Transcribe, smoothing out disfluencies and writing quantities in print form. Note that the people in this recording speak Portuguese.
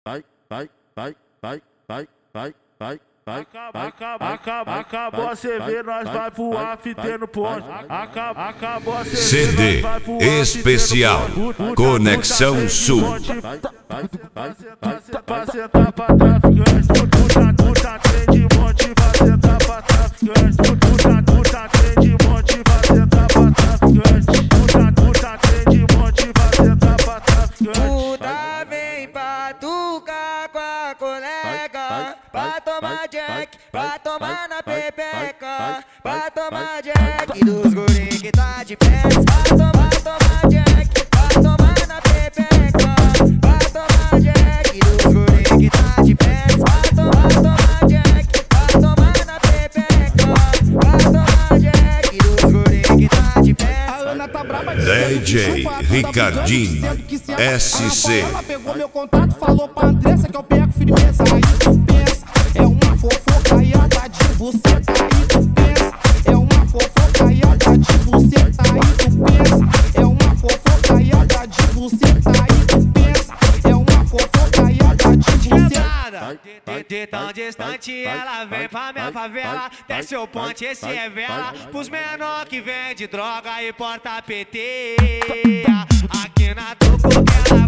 Acabou a CV, nós vai voar fitendo ponte. Acabou a CV, CD especial Conexão Sul. Pra sentar pra traficante, puta trem de monte, pra sentar pra traficante, puta trem de monte, pra sentar pra traficante, puta trem de monte, pra sentar pra traficante. Puta vem pra tucar com a colega, pra tomar jack, pra tomar na pepeca, pra tomar jack dos guri que tá de pé, pra tomar jack, pra tomar na pepeca, pra tomar jack dos guri que tá de pé, pra tomar jack, pra tomar na pepeca, pra tomar jack dos guri que tá de pé. A Ana tá braba de DJ Ricardinho SC. Ela pegou meu contato, falou pra Andressa que eu pego firmeza. Aí tu pensa, é uma fofoca e anda de buceta. Aí tu pensa, é uma fofoca e anda de buceta. Aí tu pensa, é uma fofoca e anda de buceta. Aí tu pensa, é uma fofoca e anda de buceta. De tão distante ela vem pra minha favela, desce o ponte, esse é vela, pros menor que vende droga e porta PT. Aqui na Tucuquela